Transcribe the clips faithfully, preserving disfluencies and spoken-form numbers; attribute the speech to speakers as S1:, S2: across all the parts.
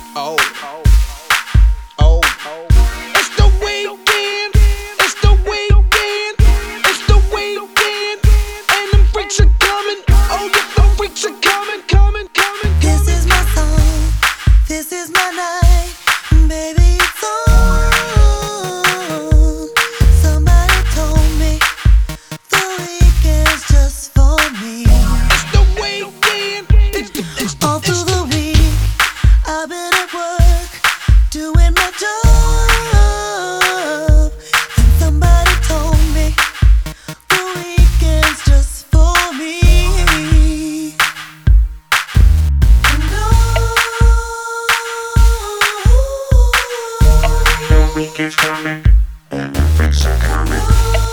S1: Oh, oh, it's the weekend, it's the weekend, it's the weekend, and them freaks are coming, oh yeah, the freaks are coming, coming, coming.
S2: This is my song, this is my night, baby, it's on. Somebody told me the weekend's just for me.
S1: It's the weekend, it's the, it's the,
S2: All
S1: it's
S2: through
S1: the
S2: the week, I've been at work, doing my job, and somebody told me the weekend's just for me. And
S3: The weekend's coming, and the freaks are coming,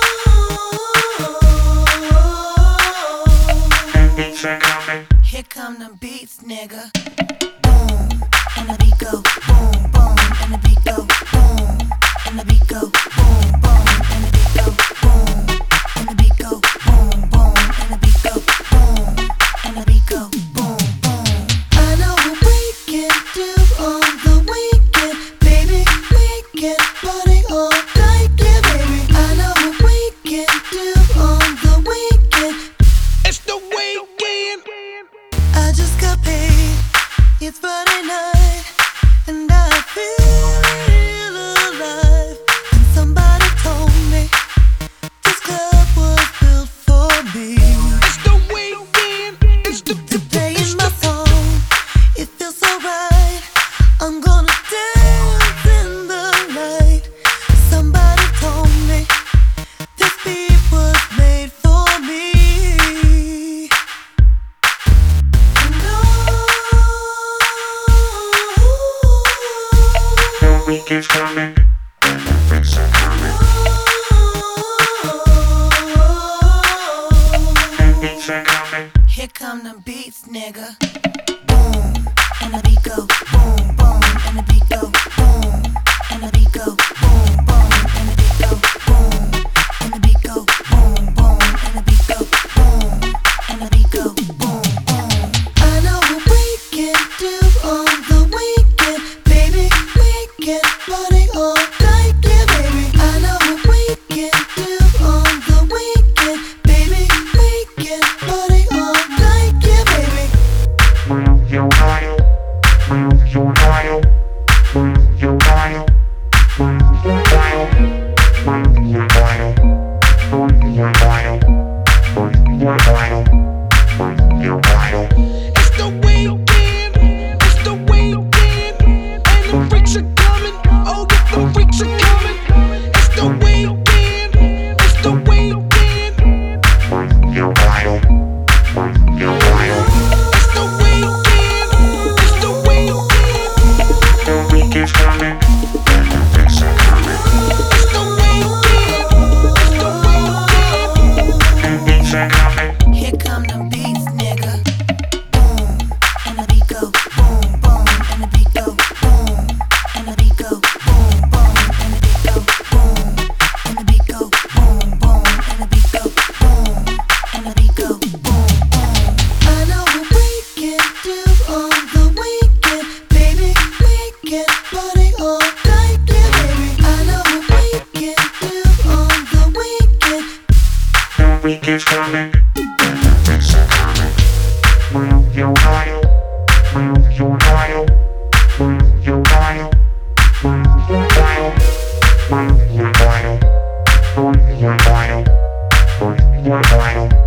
S3: and beats are coming.
S2: here come the beats, nigga. Boom, and the beat go boom, boom, and the beat go boom, and the beat go boom, boom, and the beat go boom, and the beat go boom, boom, and the beat go boom, and the beat go boom, boom. I know what we can do on the weekend, baby. We can party all night, yeah, baby. I know what we can do on the weekend.
S1: it's the weekend.
S2: I just got paid, it's Friday night, and I feel alive. And somebody told me this club was built for me.
S1: It's the weekend, it's the,
S2: To
S1: it's the,
S2: playing
S1: it's
S2: my
S1: the,
S2: song, it feels so right. I'm gonna dance in the night. Somebody told me this beat was made for me. And
S3: The weekend's coming, and the freaks are coming, and beats are coming.
S2: here come the beats, nigga. Boom, and the beat go boom, boom, and the beat go boom, and the beat go boom, boom, and the beat go boom, and the beat go boom, boom, and the beat go boom, and the beat go boom, boom. I know what we can do on the weekend, baby. We can party all night, yeah, baby. I know what we can do on the weekend, baby. We can party all night, yeah, baby.
S3: Move your body, move your body, move your body, move your body, move your body, move your body, move your body, move your body.
S1: it's the weekend, it's the weekend, and the freaks are coming, oh yeah, the freaks are coming. It's the weekend, it's the weekend,
S3: Move your body, move your body.
S1: it's the weekend, it's the weekend,
S3: The weekend's coming, and the freaks are coming,
S1: it's the weekend, it's the weekend.
S3: and beats are coming.
S2: Here come the beats, nigga. Boom, and the beat go boom, boom, and the beat go boom, and the beat go boom, boom, and the beat go boom, and the beat go boom, boom, and the beat go boom, and the beat go boom, boom. I know what we can do on the weekend, baby. We can party all night, yeah, baby. I know what we can do on the weekend.
S3: The weekend's coming, and the freaks are coming. Move your body, move your body, move your body, move your body, move your body, move your body, move your body.